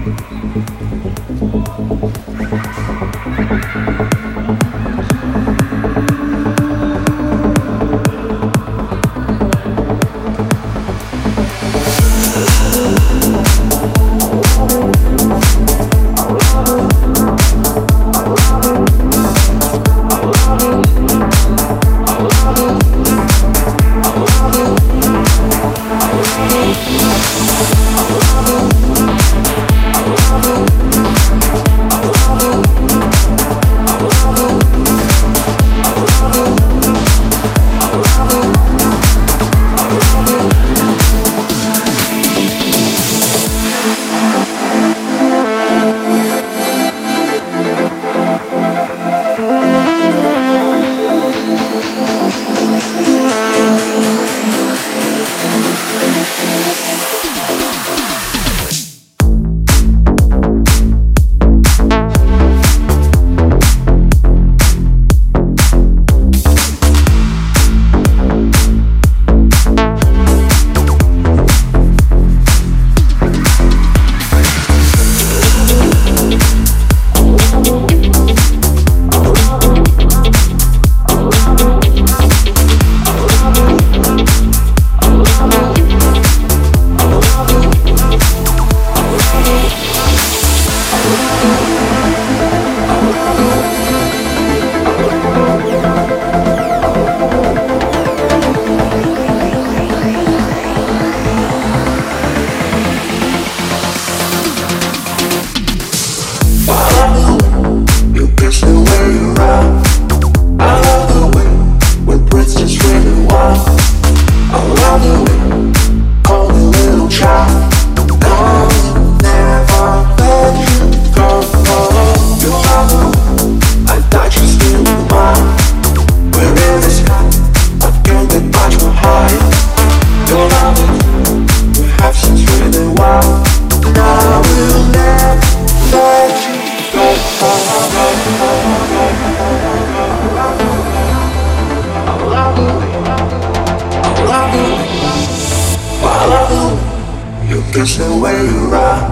It's the way you ride.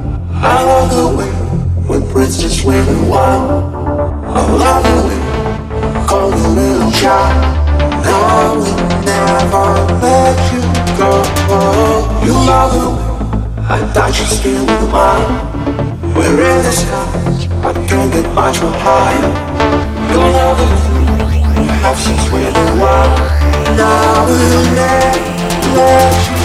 I love the way when princess women wild. I love the way call you little child. I will never let you go. You love the way I touch your skin with mine. We're in the skies, I can't get much more higher. You love the way you have sex with a wild. And I will never let you